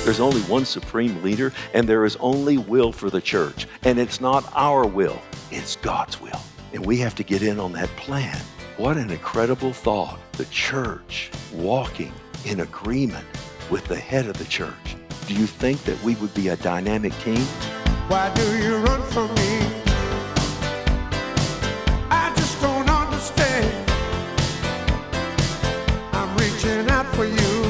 There's only one supreme leader, and there is only will for the church. And it's not our will, it's God's will. And we have to get in on that plan. What an incredible thought. The church walking in agreement with the head of the church. Do you think that we would be a dynamic team? Why do you run from me? I just don't understand. I'm reaching out for you.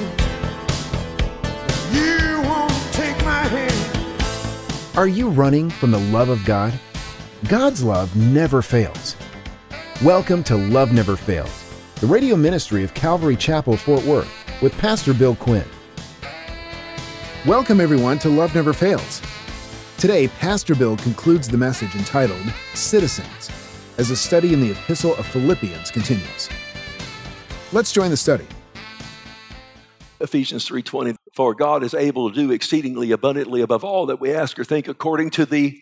You won't take my hand. Are you running from the love of God? God's love never fails. Welcome to Love Never Fails, the radio ministry of Calvary Chapel, Fort Worth, with Pastor Bill Quinn. Welcome everyone to Love Never Fails. Today, Pastor Bill concludes the message entitled Citizens, as a study in the Epistle of Philippians continues. Let's join the study. Ephesians 3:20, for God is able to do exceedingly abundantly above all that we ask or think according to the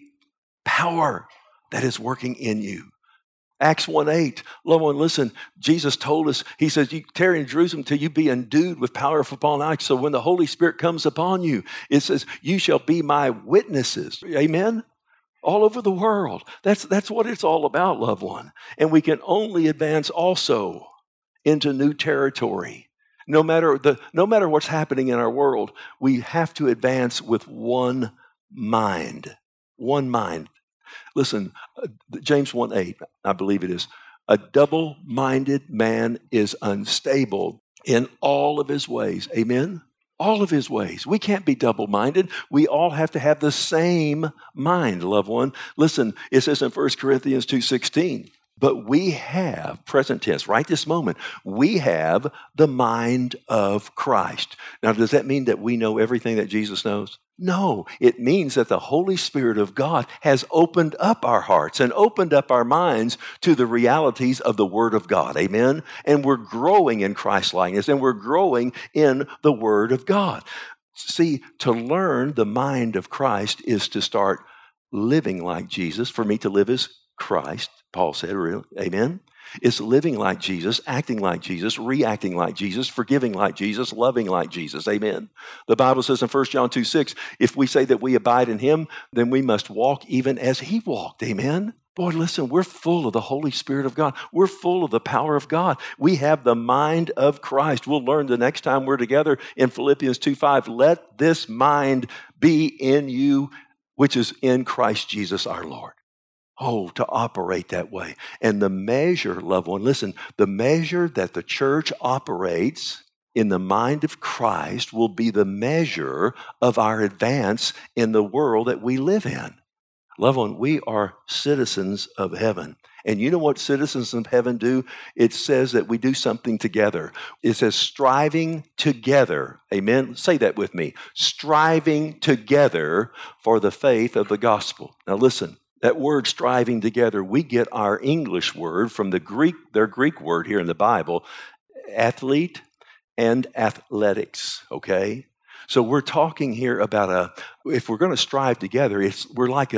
power that is working in you. Acts 1:8, loved one, listen, Jesus told us, he says, you tarry in Jerusalem till you be endued with power from on high. So when the Holy Spirit comes upon you, it says, you shall be my witnesses. Amen? All over the world. That's what it's all about, loved one. And we can only advance also into new territory. No matter what's happening in our world, we have to advance with one mind. One mind. Listen, James 1:8, I believe it is, a double-minded man is unstable in all of his ways. Amen? All of his ways. We can't be double-minded. We all have to have the same mind, loved one. Listen, it says in 1 Corinthians 2:16, but we have, present tense, right this moment, we have the mind of Christ. Now, does that mean that we know everything that Jesus knows? No, it means that the Holy Spirit of God has opened up our hearts and opened up our minds to the realities of the Word of God. Amen? And we're growing in Christ-likeness, and we're growing in the Word of God. See, to learn the mind of Christ is to start living like Jesus. For me to live as Christ, Paul said, really, amen? It's living like Jesus, acting like Jesus, reacting like Jesus, forgiving like Jesus, loving like Jesus, amen? The Bible says in 1 John 2:6, if we say that we abide in him, then we must walk even as he walked, amen? Boy, listen, we're full of the Holy Spirit of God. We're full of the power of God. We have the mind of Christ. We'll learn the next time we're together in Philippians 2:5, let this mind be in you, which is in Christ Jesus our Lord. Oh, to operate that way. And the measure, loved one, listen, the measure that the church operates in the mind of Christ will be the measure of our advance in the world that we live in. Loved one, we are citizens of heaven. And you know what citizens of heaven do? It says that we do something together. It says striving together. Amen? Say that with me. Striving together for the faith of the gospel. Now listen. That word striving together, we get our English word from the Greek, their Greek word here in the Bible, athlete and athletics, okay? So we're talking here about if we're going to strive together, we're like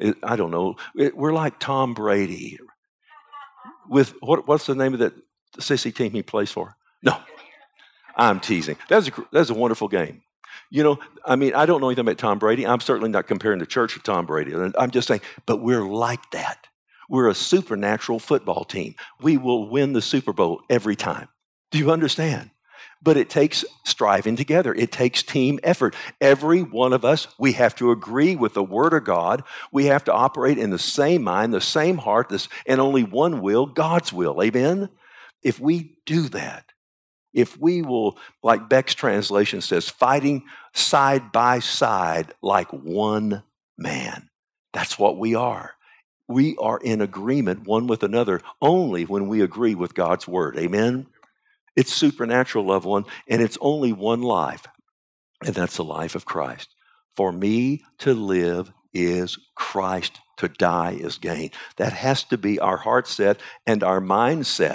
we're like Tom Brady. With, what's the name of that sissy team he plays for? No, I'm teasing. That's a wonderful game. You know, I mean, I don't know anything about Tom Brady. I'm certainly not comparing the church to Tom Brady. I'm just saying, but we're like that. We're a supernatural football team. We will win the Super Bowl every time. Do you understand? But it takes striving together. It takes team effort. Every one of us, we have to agree with the Word of God. We have to operate in the same mind, the same heart, and only one will, God's will. Amen? If we do that, if we will, like Beck's translation says, fighting side by side like one man. That's what we are. We are in agreement one with another only when we agree with God's word. Amen? It's supernatural, loved one, and it's only one life, and that's the life of Christ. For me to live is Christ, to die is gain. That has to be our heart set and our mindset.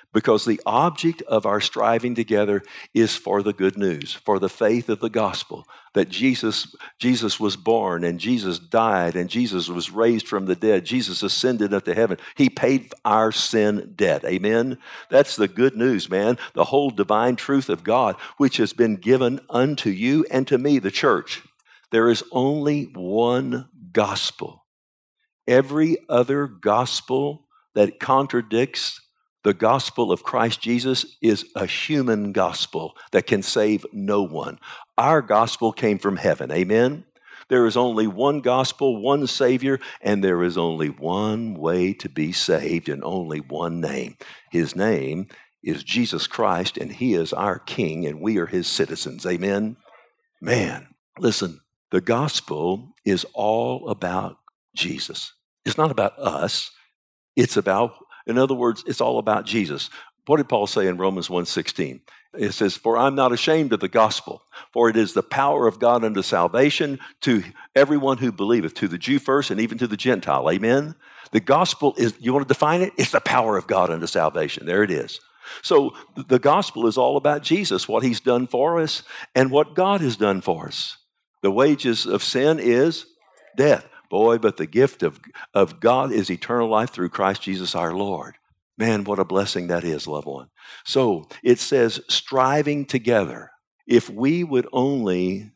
Because the object of our striving together is for the good news, for the faith of the gospel, that Jesus was born and Jesus died and Jesus was raised from the dead. Jesus ascended up to heaven. He paid our sin debt. Amen? That's the good news, man. The whole divine truth of God, which has been given unto you and to me, the church. There is only one gospel. Every other gospel that contradicts the gospel of Christ Jesus is a human gospel that can save no one. Our gospel came from heaven. Amen? There is only one gospel, one Savior, and there is only one way to be saved and only one name. His name is Jesus Christ, and He is our King, and we are His citizens. Amen? Man, listen, the gospel is all about Jesus. It's not about us. It's about, in other words, it's all about Jesus. What did Paul say in Romans 1:16? It says, "For I'm not ashamed of the gospel, for it is the power of God unto salvation to everyone who believeth, to the Jew first and even to the Gentile." Amen? The gospel is, you want to define it? It's the power of God unto salvation. There it is. So the gospel is all about Jesus, what He's done for us and what God has done for us. The wages of sin is death. Boy, but the gift of God is eternal life through Christ Jesus our Lord. Man, what a blessing that is, loved one. So it says, striving together. If we would only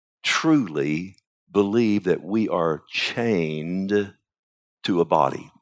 truly believe that we are chained to a body.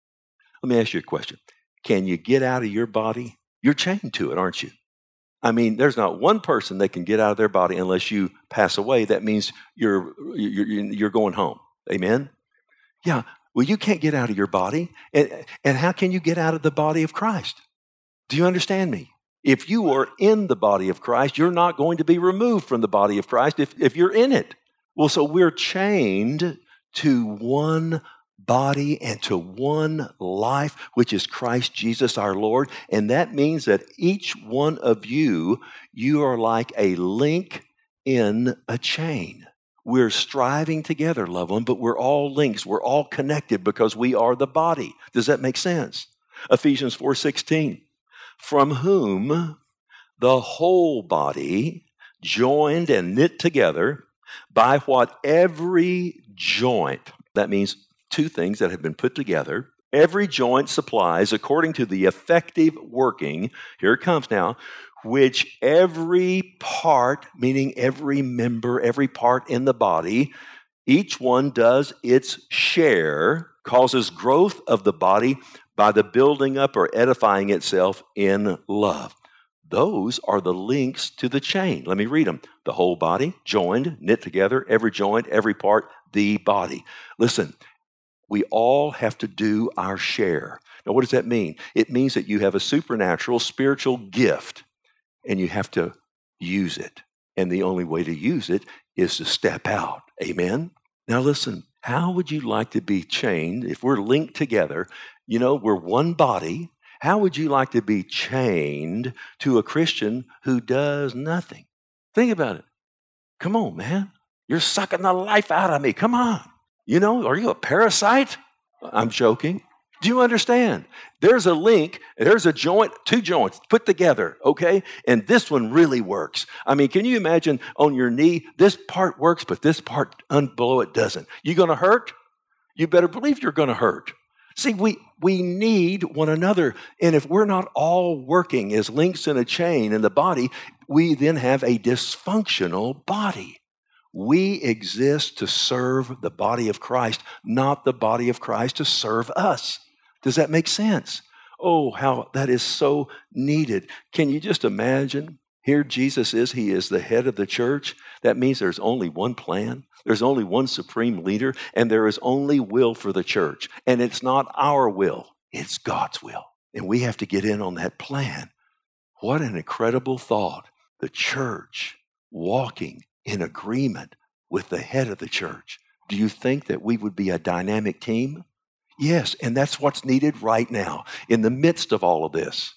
Let me ask you a question. Can you get out of your body? You're chained to it, aren't you? I mean, there's not one person that can get out of their body unless you pass away. That means you're going home. Amen? Yeah. Well, you can't get out of your body. And how can you get out of the body of Christ? Do you understand me? If you are in the body of Christ, you're not going to be removed from the body of Christ if you're in it. Well, so we're chained to one body and to one life, which is Christ Jesus our Lord. And that means that each one of you are like a link in a chain. We're striving together, loved one, but we're all links. We're all connected because we are the body. Does that make sense? Ephesians 4:16, from whom the whole body, joined and knit together by what every joint, that means two things that have been put together, every joint supplies according to the effective working, here it comes now, which every part, meaning every member, every part in the body, each one does its share, causes growth of the body by the building up or edifying itself in love. Those are the links to the chain. Let me read them. The whole body, joined, knit together, every joint, every part, the body. Listen, we all have to do our share. Now, what does that mean? It means that you have a supernatural, spiritual gift, and you have to use it. And the only way to use it is to step out. Amen? Now listen, how would you like to be chained if we're linked together? You know, we're one body. How would you like to be chained to a Christian who does nothing? Think about it. Come on, man. You're sucking the life out of me. Come on. You know, are you a parasite? I'm joking. Do you understand? There's a link, there's a joint, two joints put together, okay? And this one really works. I mean, can you imagine on your knee, this part works, but this part below it doesn't. You going to hurt? You better believe you're going to hurt. See, we need one another. And if we're not all working as links in a chain in the body, we then have a dysfunctional body. We exist to serve the body of Christ, not the body of Christ to serve us. Does that make sense? Oh, how that is so needed. Can you just imagine? Here Jesus is. He is the head of the church. That means there's only one plan. There's only one supreme leader, and there is only will for the church. And it's not our will. It's God's will. And we have to get in on that plan. What an incredible thought. The church walking in agreement with the head of the church. Do you think that we would be a dynamic team? Yes, and that's what's needed right now. In the midst of all of this,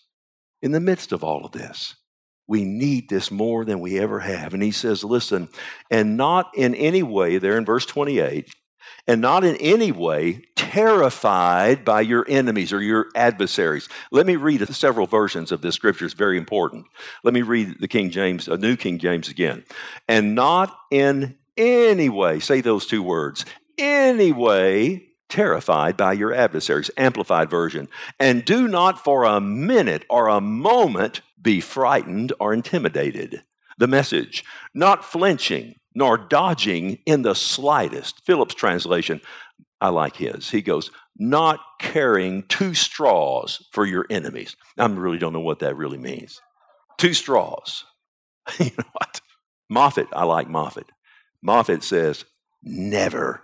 we need this more than we ever have. And he says, listen, and not in any way, there in verse 28, and not in any way terrified by your enemies or your adversaries. Let me read several versions of this scripture. It's very important. Let me read the King James, a New King James again. And not in any way, say those two words, any way terrified by your adversaries, Amplified Version. And do not for a minute or a moment be frightened or intimidated. The Message, not flinching nor dodging in the slightest. Phillips translation, I like his. He goes, not carrying two straws for your enemies. I really don't know what that really means. Two straws. You know what? Moffat, I like Moffat. Moffat says, never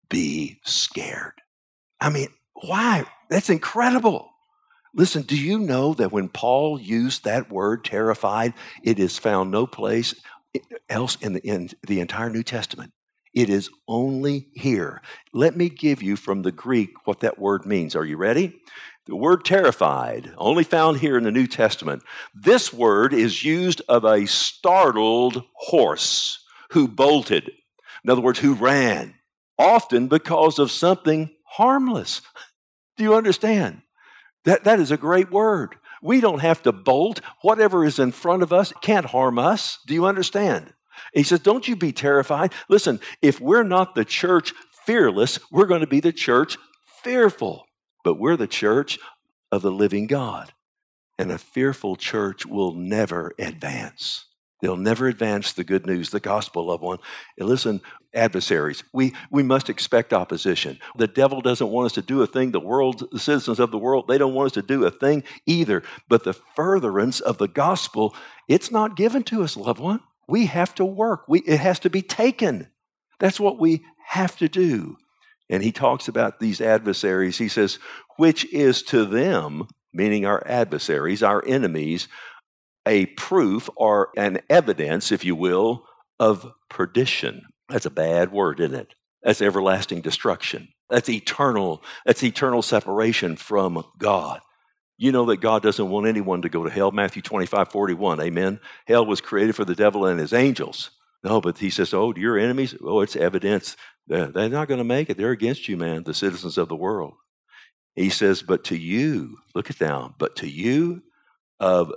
be scared. I mean, why? That's incredible. Listen, do you know that when Paul used that word terrified, it is found no place else in the entire New Testament? It is only here. Let me give you from the Greek what that word means. Are you ready? The word terrified, only found here in the New Testament. This word is used of a startled horse who bolted. In other words, who ran, often because of something harmless. Do you understand? That is a great word. We don't have to bolt. Whatever is in front of us can't harm us. Do you understand? He says, don't you be terrified. Listen, if we're not the church fearless, we're going to be the church fearful. But we're the church of the living God. And a fearful church will never advance. They'll never advance the good news, the gospel, loved one. And listen, adversaries, we must expect opposition. The devil doesn't want us to do a thing. The citizens of the world, they don't want us to do a thing either. But the furtherance of the gospel, it's not given to us, loved one. We have to work. It has to be taken. That's what we have to do. And he talks about these adversaries. He says, which is to them, meaning our adversaries, our enemies, a proof or an evidence, if you will, of perdition. That's a bad word, isn't it? That's everlasting destruction. That's eternal separation from God. You know that God doesn't want anyone to go to hell. Matthew 25:41, amen? Hell was created for the devil and his angels. No, but he says, oh, your enemies? Oh, it's evidence. They're not going to make it. They're against you, man, the citizens of the world. He says, but to you, look it down, but to you of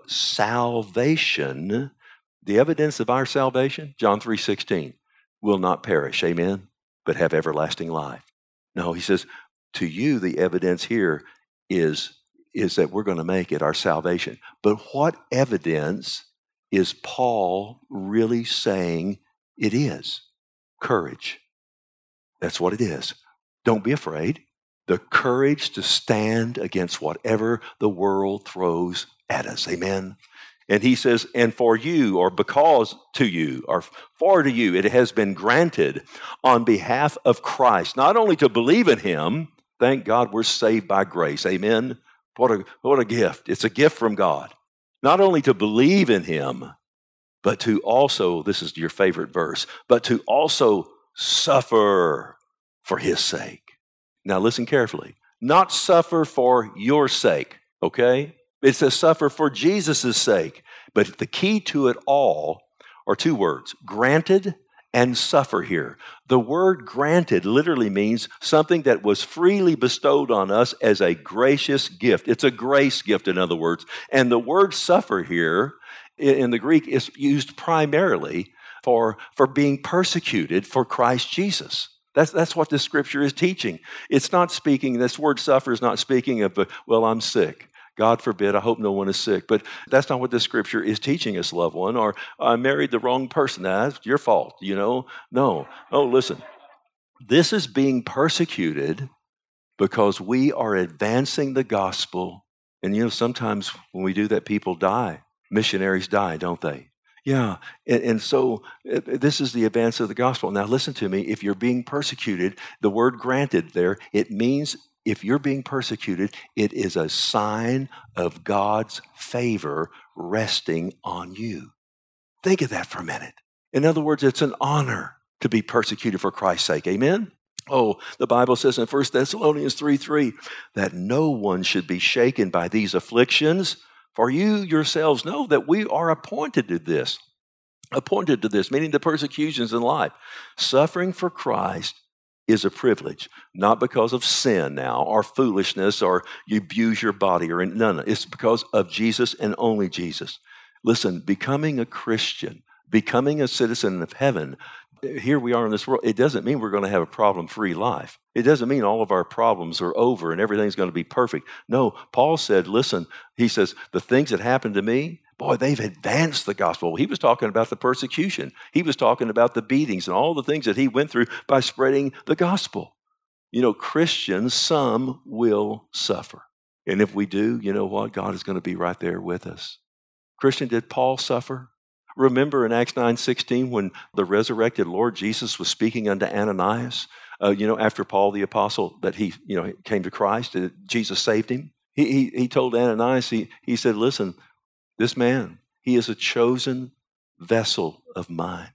salvation, the evidence of our salvation, John 3:16, will not perish, amen, but have everlasting life. No, he says, to you, the evidence here is that we're going to make it, our salvation. But what evidence is Paul really saying it is? Courage. That's what it is. Don't be afraid. The courage to stand against whatever the world throws at us. Amen. And he says, and for you, or because to you, or for to you, it has been granted on behalf of Christ, not only to believe in him, thank God we're saved by grace. Amen. What a gift. It's a gift from God. Not only to believe in him, but to also, this is your favorite verse, but to also suffer for his sake. Now listen carefully. Not suffer for your sake, okay? It says suffer for Jesus' sake. But the key to it all are two words, granted and suffer here. The word granted literally means something that was freely bestowed on us as a gracious gift. It's a grace gift, in other words. And the word suffer here in the Greek is used primarily for being persecuted for Christ Jesus. That's what this scripture is teaching. It's not speaking, this word suffer is not speaking of, well, I'm sick. God forbid, I hope no one is sick. But that's not what this scripture is teaching us, loved one. Or I married the wrong person. That's your fault, you know. No. Oh, listen. This is being persecuted because we are advancing the gospel. And, you know, sometimes when we do that, people die. Missionaries die, don't they? Yeah. And so this is the advance of the gospel. Now, listen to me. If you're being persecuted, the word granted there, it means if you're being persecuted, it is a sign of God's favor resting on you. Think of that for a minute. In other words, it's an honor to be persecuted for Christ's sake. Amen? Oh, the Bible says in 1 Thessalonians 3:3 that no one should be shaken by these afflictions, for you yourselves know that we are appointed to this, meaning the persecutions in life. Suffering for Christ is a privilege, not because of sin now or foolishness or you abuse your body or none. It's because of Jesus and only Jesus. Listen, becoming a Christian, becoming a citizen of heaven, here we are in this world, it doesn't mean we're going to have a problem-free life. It doesn't mean all of our problems are over and everything's going to be perfect. No, Paul said, listen, he says, the things that happened to me, boy, they've advanced the gospel. He was talking about the persecution. He was talking about the beatings and all the things that he went through by spreading the gospel. You know, Christians, some will suffer. And if we do, you know what? God is going to be right there with us. Christian, did Paul suffer? Remember in Acts 9:16 when the resurrected Lord Jesus was speaking unto Ananias, after Paul the apostle that he came to Christ, Jesus saved him. He told Ananias, he said, listen, this man, he is a chosen vessel of mine.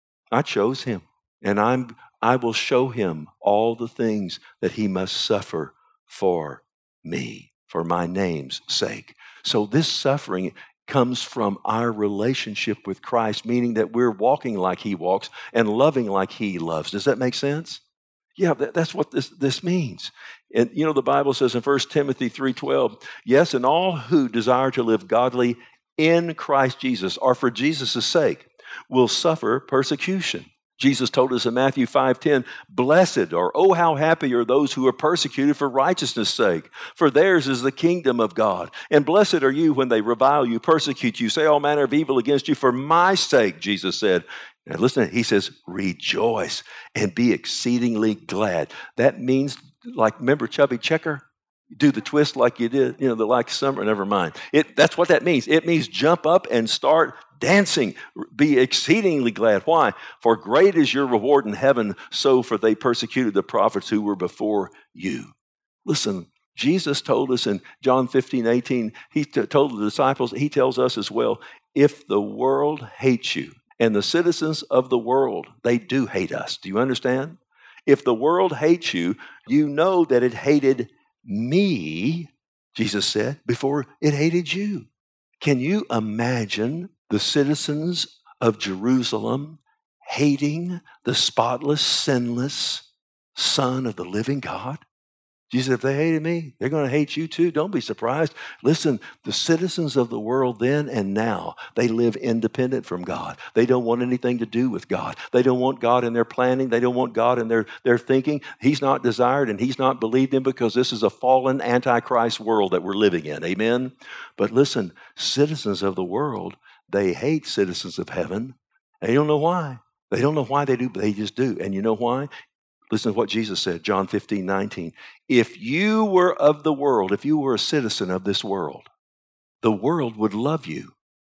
I chose him, and I will show him all the things that he must suffer for me, for my name's sake. So this suffering comes from our relationship with Christ, meaning that we're walking like he walks and loving like he loves. Does that make sense? Yeah, that's what this means. And the Bible says in 1 Timothy 3:12, yes, and all who desire to live godly in Christ Jesus or for Jesus' sake will suffer persecution. Jesus told us in Matthew 5:10, blessed or oh how happy are those who are persecuted for righteousness' sake, for theirs is the kingdom of God. And blessed are you when they revile you, persecute you, say all manner of evil against you for my sake, Jesus said. Now listen, he says, rejoice and be exceedingly glad. That means, like, remember Chubby Checker? Do the twist like you did, the like summer, never mind. That's what that means. It means jump up and start dancing. Be exceedingly glad. Why? For great is your reward in heaven, so for they persecuted the prophets who were before you. Listen, Jesus told us in John 15:18, he told the disciples, he tells us as well, if the world hates you, and the citizens of the world, they do hate us. Do you understand? If the world hates you, you know that it hated me, Jesus said, before it hated you. Can you imagine the citizens of Jerusalem hating the spotless, sinless Son of the living God? Jesus said, if they hated me, they're going to hate you too. Don't be surprised. Listen, the citizens of the world then and now, they live independent from God. They don't want anything to do with God. They don't want God in their planning. They don't want God in their thinking. He's not desired and he's not believed in because this is a fallen Antichrist world that we're living in. Amen? But listen, citizens of the world, they hate citizens of heaven. They don't know why. They don't know why they do, but they just do. And you know why? Listen to what Jesus said, John 15:19. If you were of the world, if you were a citizen of this world, the world would love you.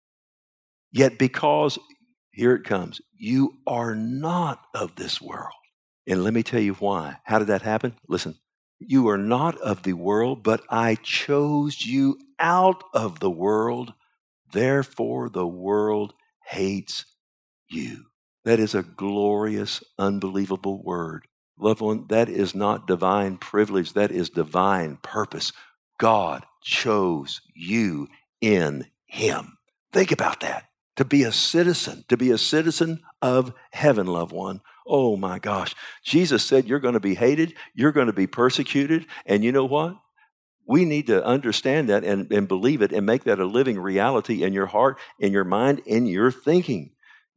Yet because, here it comes, you are not of this world. And let me tell you why. How did that happen? Listen, you are not of the world, but I chose you out of the world. Therefore, the world hates you. That is a glorious, unbelievable word. Loved one, that is not divine privilege. That is divine purpose. God chose you in him. Think about that. To be a citizen of heaven, loved one. Oh my gosh. Jesus said you're going to be hated, you're going to be persecuted, and you know what? We need to understand that and believe it and make that a living reality in your heart, in your mind, in your thinking.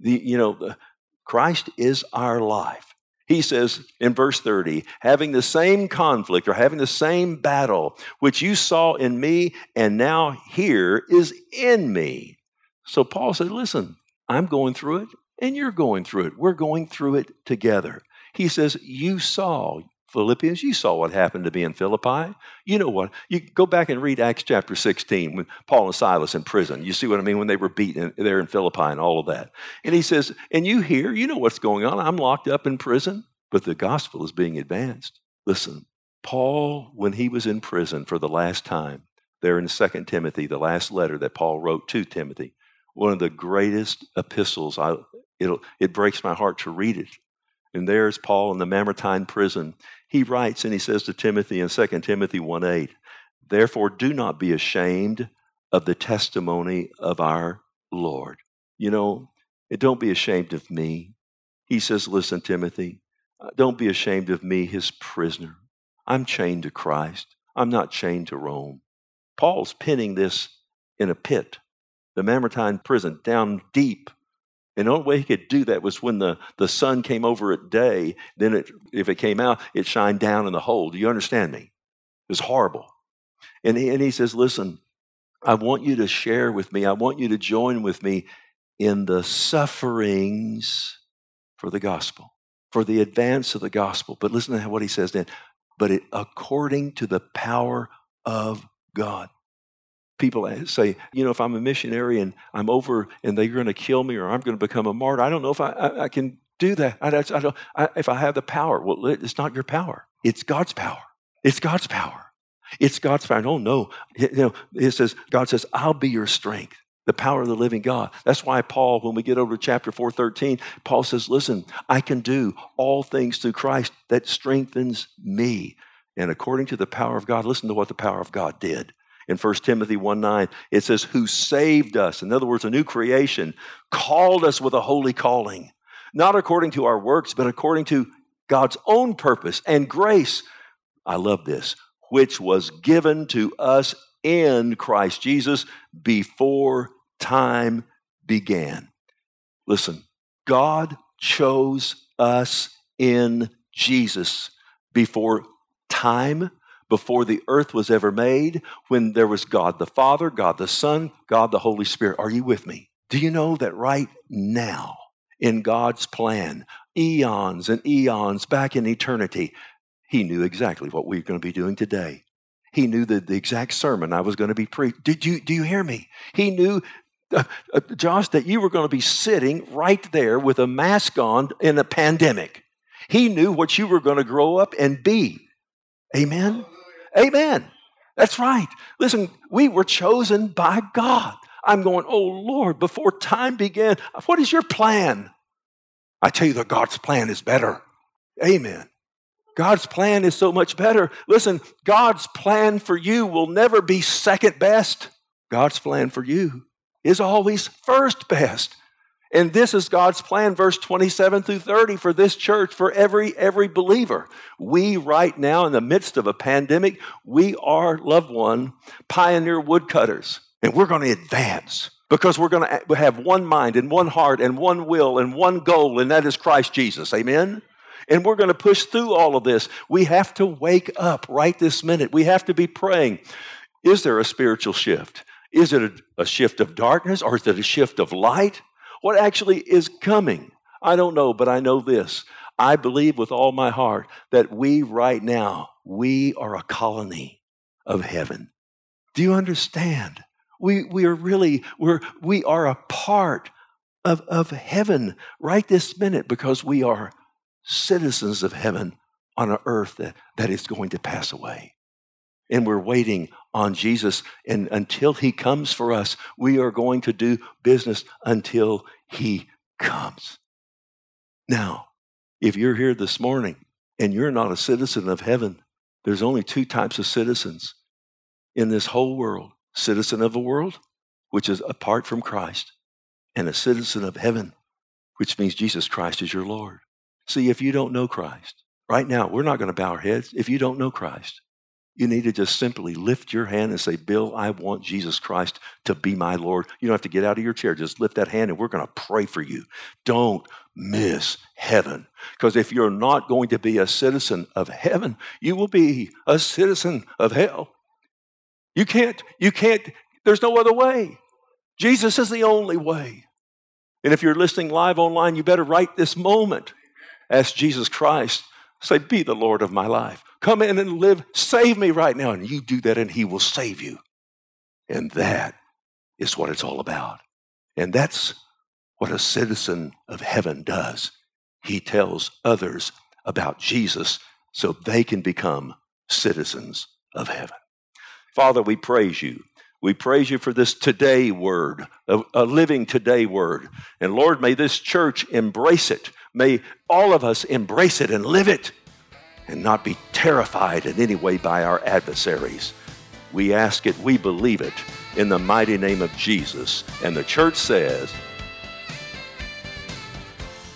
Christ is our life. He says in verse 30, having the same conflict or having the same battle, which you saw in me and now here is in me. So Paul said, listen, I'm going through it and you're going through it. We're going through it together. He says, you saw, Philippians, you saw what happened to me in Philippi. You know what? You go back and read Acts chapter 16 when Paul and Silas in prison. You see what I mean? When they were beaten there in Philippi and all of that. And he says, and you here, you know what's going on. I'm locked up in prison, but the gospel is being advanced. Listen, Paul, when he was in prison for the last time, there in 2 Timothy, the last letter that Paul wrote to Timothy, one of the greatest epistles, it breaks my heart to read it. And there's Paul in the Mamertine prison. He writes and he says to Timothy in 2 Timothy 1:8, therefore do not be ashamed of the testimony of our Lord. Don't be ashamed of me. He says, listen, Timothy, Don't be ashamed of me, his prisoner. I'm chained to Christ. I'm not chained to Rome. Paul's penning this in a pit, the Mamertine prison, down deep. And the only way he could do that was when the sun came over at day. Then if it came out, it shined down in the hole. Do you understand me? It was horrible. And he says, listen, I want you to share with me. I want you to join with me in the sufferings for the gospel, for the advance of the gospel. But listen to what he says then. But according to the power of God. People say, if I'm a missionary and I'm over and they're going to kill me or I'm going to become a martyr, I don't know if I can do that. If I have the power. Well, it's not your power. It's God's power. It's God's power. It's God's power. Oh, no. God says, I'll be your strength, the power of the living God. That's why Paul, when we get over to chapter 4:13, Paul says, listen, I can do all things through Christ that strengthens me. And according to the power of God, listen to what the power of God did. In 1 Timothy 1:9, it says, who saved us, in other words, a new creation, called us with a holy calling, not according to our works, but according to God's own purpose and grace. I love this, which was given to us in Christ Jesus before time began. Listen, God chose us in Jesus before time, before the earth was ever made, when there was God the Father, God the Son, God the Holy Spirit. Are you with me? Do you know that right now, in God's plan, eons and eons back in eternity, he knew exactly what we were going to be doing today. He knew the exact sermon I was going to be preaching. Do you hear me? He knew, Josh, that you were going to be sitting right there with a mask on in a pandemic. He knew what you were going to grow up and be. Amen? Amen. That's right. Listen, we were chosen by God. I'm going, oh Lord, before time began, what is your plan? I tell you that God's plan is better. Amen. God's plan is so much better. Listen, God's plan for you will never be second best. God's plan for you is always first best. And this is God's plan, verse 27 through 30, for this church, for every believer. We right now, in the midst of a pandemic, we are, loved one, pioneer woodcutters. And we're going to advance because we're going to have one mind and one heart and one will and one goal, and that is Christ Jesus. Amen? And we're going to push through all of this. We have to wake up right this minute. We have to be praying. Is there a spiritual shift? Is it a shift of darkness, or is it a shift of light? What actually is coming? I don't know, but I know this. I believe with all my heart that we right now, we are a colony of heaven. Do you understand? We are a part of heaven right this minute because we are citizens of heaven on an earth that is going to pass away. And we're waiting on Jesus. And until he comes for us, we are going to do business until he comes. Now, if you're here this morning and you're not a citizen of heaven, there's only two types of citizens in this whole world. Citizen of the world, which is apart from Christ, and a citizen of heaven, which means Jesus Christ is your Lord. See, if you don't know Christ, right now, we're not going to bow our heads. If you don't know Christ, you need to just simply lift your hand and say, Bill, I want Jesus Christ to be my Lord. You don't have to get out of your chair. Just lift that hand and we're going to pray for you. Don't miss heaven. Because if you're not going to be a citizen of heaven, you will be a citizen of hell. You can't, there's no other way. Jesus is the only way. And if you're listening live online, you better right this moment. Ask Jesus Christ, say, be the Lord of my life. Come in and live, save me right now. And you do that and he will save you. And that is what it's all about. And that's what a citizen of heaven does. He tells others about Jesus so they can become citizens of heaven. Father, we praise you. We praise you for this today word, a living today word. And Lord, may this church embrace it. May all of us embrace it and live it and not be terrified in any way by our adversaries. We ask it, we believe it, in the mighty name of Jesus. And the church says,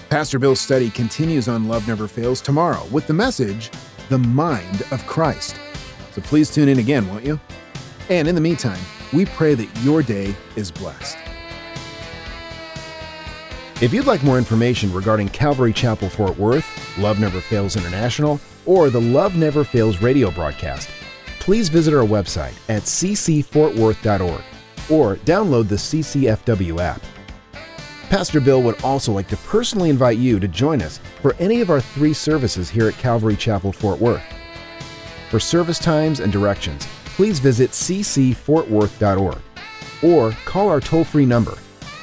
Pastor Bill's study continues on Love Never Fails tomorrow with the message, The Mind of Christ. So please tune in again, won't you? And in the meantime, we pray that your day is blessed. If you'd like more information regarding Calvary Chapel Fort Worth, Love Never Fails International, or the Love Never Fails radio broadcast, please visit our website at ccfortworth.org or download the CCFW app. Pastor Bill would also like to personally invite you to join us for any of our 3 services here at Calvary Chapel Fort Worth. For service times and directions, please visit ccfortworth.org or call our toll-free number,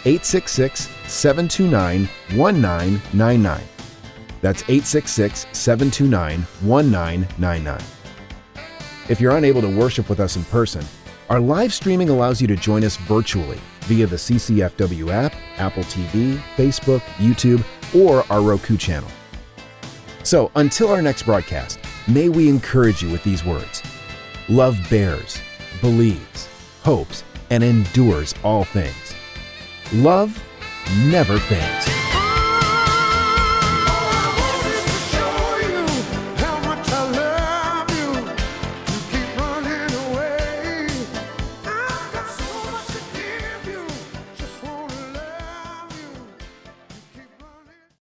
866-729-1999. That's 866-729-1999. If you're unable to worship with us in person, our live streaming allows you to join us virtually via the CCFW app, Apple TV, Facebook, YouTube, or our Roku channel. So until our next broadcast, may we encourage you with these words. Love bears, believes, hopes, and endures all things. Love never fails.